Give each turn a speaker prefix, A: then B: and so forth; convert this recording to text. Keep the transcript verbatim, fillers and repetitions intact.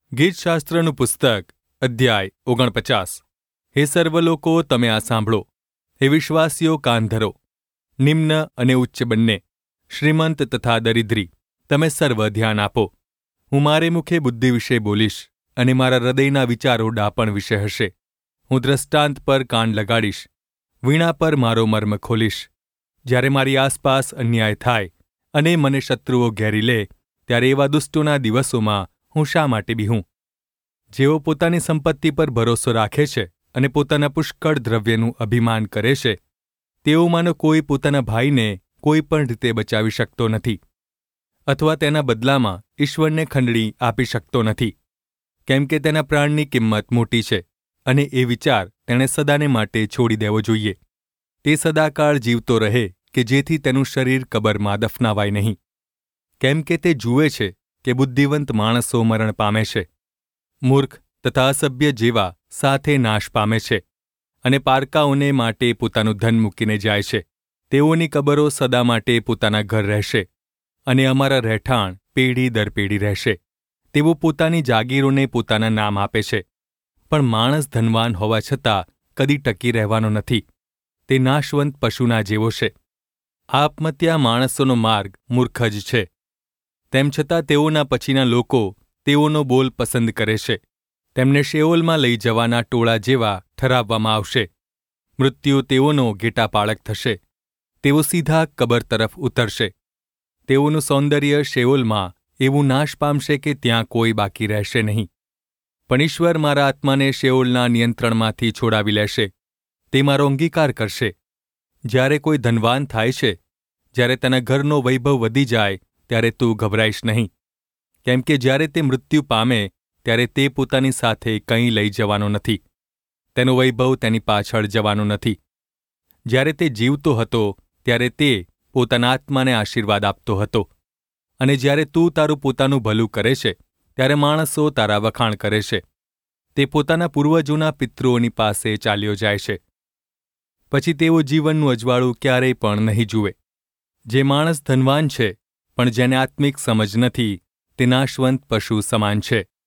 A: ગીતશાસ્ત્રનું પુસ્તક અધ્યાય ઓગણપચાસ. હે સર્વ લોકો, તમે આ સાંભળો. હે વિશ્વાસીઓ, કાન ધરો. નિમ્ન અને ઉચ્ચ બંને, શ્રીમંત તથા દરિદ્રી, તમે સર્વ ધ્યાન આપો. હું મારે મુખે બુદ્ધિ વિશે બોલીશ, અને મારા હૃદયના વિચારો ડાપણ વિશે હશે. હું દ્રષ્ટાંત પર કાન લગાડીશ, વીણા પર મારો મર્મ ખોલીશ. જ્યારે મારી આસપાસ અન્યાય થાય અને મને શત્રુઓ ઘેરી લે, ત્યારે એવા દુષ્ટોના દિવસોમાં હું શા માટે બીહું? જેઓ પોતાની સંપત્તિ પર ભરોસો રાખે છે અને પોતાના પુષ્કળ દ્રવ્યનું અભિમાન કરે છે, તેઓમાંનો કોઈ પોતાના ભાઈને કોઈ પણ રીતે બચાવી શકતો નથી, અથવા તેના બદલામાં ઈશ્વરને ખંડણી આપી શકતો નથી, કેમ કે તેના પ્રાણની કિંમત મોટી છે, અને એ વિચાર તેણે સદાને માટે છોડી દેવો જોઈએ. તે સદાકાળ જીવતો રહે, કે જેથી તેનું શરીર કબરમાં દફનાવાય નહીં. કેમ કે તે જુએ છે કે બુદ્ધિવંત માણસો મરણ પામે છે, મૂર્ખ તથા અસભ્ય જેવા સાથે નાશ પામે છે, અને પારકાઓને માટે પોતાનું ધન મૂકીને જાય છે. તેઓની કબરો સદા માટે પોતાના ઘર રહેશે, અને અમારા રહેઠાણ પેઢી દર પેઢી રહેશે. તેઓ પોતાની જાગીરોને પોતાના નામ આપે છે, પણ માણસ ધનવાન હોવા છતાં કદી ટકી રહેવાનો નથી. તે નાશવંત પશુના જેવો છે. આત્મહત્યા માણસોનો માર્ગ મૂર્ખ જ છે. તેમ છતાં તેઓના પછીના લોકો તેઓનો બોલ પસંદ કરે છે. તેમને શેઓલમાં લઈ જવાના ટોળા જેવા ઠરાવવામાં આવશે. મૃત્યુ તેઓનો ઘેટાપાળક થશે. તેઓ સીધા કબર તરફ ઉતરશે. તેઓનું સૌંદર્ય શેઓલમાં એવું નાશ પામશે કે ત્યાં કોઈ બાકી રહેશે નહીં. પણ ઈશ્વર મારા આત્માને શેઓલના નિયંત્રણમાંથી છોડાવી લેશે. તે મારો અંગીકાર કરશે. જ્યારે કોઈ ધનવાન થાય છે, જ્યારે તેના ઘરનો વૈભવ વધી જાય, ત્યારે તું ગભરાઈશ નહીં. કેમ કે જ્યારે તે મૃત્યુ પામે, ત્યારે તે પોતાની સાથે કંઈ લઈ જવાનો નથી. તેનો વૈભવ તેની પાછળ જવાનો નથી. જ્યારે તે જીવતો હતો, ત્યારે તે પોતાના આત્માને આશીર્વાદ આપતો હતો. અને જ્યારે તું તારું પોતાનું ભલું કરે છે, ત્યારે માણસો તારા વખાણ કરે છે. તે પોતાના પૂર્વજોના પિતૃઓની પાસે ચાલ્યો જાય છે. પછી તેઓ જીવનનું અજવાળું ક્યારેય પણ નહીં જુએ. જે માણસ ધનવાન છે, પણ જેને આત્મિક સમજ નથી, તે નાશવંત પશુ સમાન છે.